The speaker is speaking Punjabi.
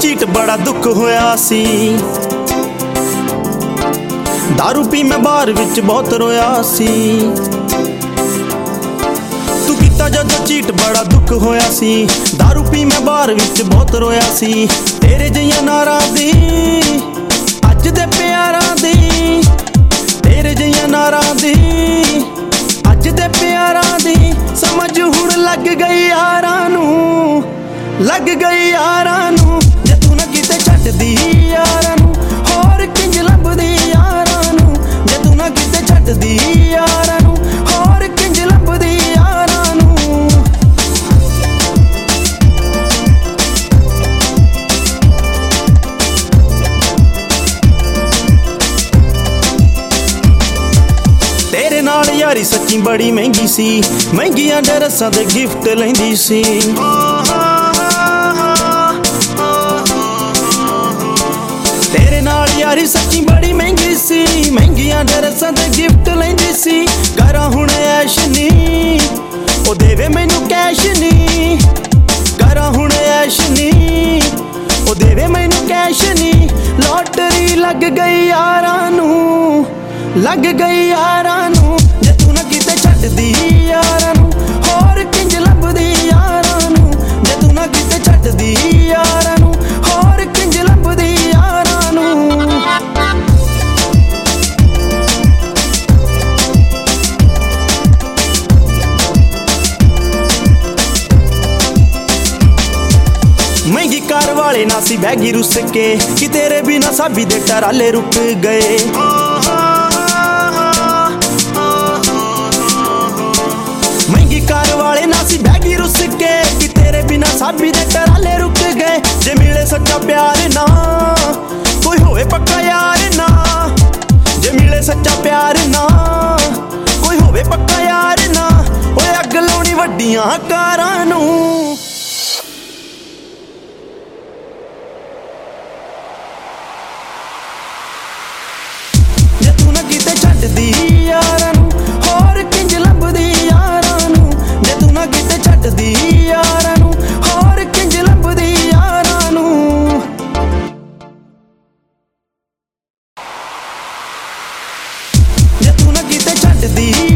ਝੀਟ ਬੜਾ ਦੁੱਖ ਹੋਇਆ ਸੀ। ਦਾਰੂ ਪੀ ਮੈਂ ਬਾਰ ਵਿੱਚ ਬਹੁਤ ਰੋਇਆ ਸੀ। ਤੂੰ ਕੀਤਾ ਜਦੋਂ ਝੀਟ ਬੜਾ ਦੁੱਖ ਹੋਇਆ ਸੀ। ਦਾਰੂ ਪੀ ਮੈਂ ਬਾਰ ਵਿੱਚ ਬਹੁਤ ਰੋਇਆ ਸੀ। ਤੇਰੇ ਜਿਹੀਆਂ ਨਾਰਾਂ ਦੀ ਅੱਜ ਦੇ ਪਿਆਰਾਂ ਦੀ, ਤੇਰੇ ਜਿਹੀਆਂ ਨਾਰਾਂ ਦੀ ਅੱਜ ਦੇ ਪਿਆਰਾਂ ਦੀ ਸਮਝ ਹੁਣ ਲੱਗ ਗਈ ਯਾਰਾਂ ਨੂੰ, ਲੱਗ ਗਈ ਯਾਰਾਂ ਨੂੰ। ਜੇ ਤੂੰ ਨਾ ਕਿਤੇ ਛੱਡਦੀ ਯਾਰਾਂ ਨੂੰ, ਹੋਰ ਕਿੰਜ ਲੱਭਦੀ ਯਾਰਾਂ ਨੂੰ। ਜੇ ਤੂੰ ਨਾ ਕਿਤੇ ਛੱਡਦੀ ਯਾਰਾਂ ਨੂੰ, ਹੋਰ ਕਿੰਜ ਲੱਭਦੀ ਯਾਰਾਂ ਨੂੰ। ਤੇਰੇ ਨਾਲ ਯਾਰੀ ਸੱਚੀ ਬੜੀ ਮਹਿੰਗੀ ਸੀ। ਮਹਿੰਗੀਆਂ ਡਰੈਸਾਂ ਦੇ ਗਿਫਟ ਲੈਂਦੀ ਸੀ। ਤੇਰੇ ਨਾਲ ਯਾਰੀ ਸੱਚੀ ਬੜੀ ਮਹਿੰਗੀ ਸੀ। ਮਹਿੰਗੀਆਂ ਡਰੈਸਾਂ ਦੇ ਗਿਫਟ ਲੈਂਦੀ ਸੀ। ਕਰਾਂ ਹੁਣ ਐਸ਼ ਨੀ, ਉਹ ਦੇਵੇ ਮੈਨੂੰ ਕੈਸ਼ ਨੀ। ਕਰਾਂ ਹੁਣ ਐਸ਼ ਨੀ, ਉਹ ਦੇਵੇ ਮੈਨੂੰ ਕੈਸ਼ ਨੀ। ਲੋਟਰੀ ਲੱਗ ਗਈ ਯਾਰਾਂ ਨੂੰ, ਲੱਗ ਗਈ ਯਾਰਾਂ ਨੂੰ। ਜੇ ਤੂੰ ਨਾ ਕਿਤੇ ਛੱਡਦੀ ਯਾਰਾਂ ਨੂੰ, ਹੋਰ ਕਿੰਜ ਲੱਭਦੀ ਯਾਰਾਂ ਨੂੰ। ਜੇ ਤੂੰ ਨਾ ਕਿਤੇ ਛੱਡਦੀ ਯਾਰਾਂ ਨੂੰ, ਹੋਰ ਕਿੰਜ ਲੱਭਦੀ ਯਾਰਾਂ ਨੂੰ। ਮਹਿੰਗੀ ਕਾਰ ਵਾਲੇ ਨਾ ਸੀ ਬੈਗੀ ਰੁੱਸ ਕੇ, ਕਿ ਤੇਰੇ ਬਿਨਾ ਸਾਬੀ ਦੇ ਟਰਾਲੇ ਰੁਕ ਗਏ। ਮਹਿੰਗੀ ਕਾਰ ਵਾਲੇ ਨਾ ਸੀ ਬੈਗੀ ਰੁੱਸ ਕੇ, ਕਿ ਤੇਰੇ ਬਿਨਾ ਸਾਬੀ ਦੇ ਟਰਾਲੇ ਰੁਕ ਗਏ। ਜੇ ਮਿਲੇ ਸੱਚਾ ਪਿਆਰ ਨਾ, ਕੋਈ ਹੋਵੇ ਪੱਕਾ ਯਾਰ ਨਾ। ਜੇ ਮਿਲੇ ਸੱਚਾ ਪਿਆਰ ਨਾ, ਕੋਈ ਹੋਵੇ ਪੱਕਾ ਯਾਰ ਨਾ। ਓਏ ਅੱਗ ਲਾਉਣੀ ਵੱਡੀਆਂ ਕਾਰਾਂ ਨੂੰ। ਜੇ ਤੂੰ ਨਾ ਕਿਤੇ ਛੱਡਦੀ ਯਾਰਾਂ ਨੂੰ, ਹੋਰ ਕਿੰਜ ਲੱਭਦੀ ਯਾਰਾਂ ਨੂੰ। ਜੇ ਤੂੰ ਨਾ ਕਿਤੇ ਛੱਡਦੀ ਯਾਰਾਂ ਨੂੰ, ਹੋਰ ਕਿੰਜ ਲੱਭਦੀ ਯਾਰਾਂ ਨੂੰ। ਜੇ ਤੂੰ ਨਾ ਕਿਤੇ ਛੱਡਦੀ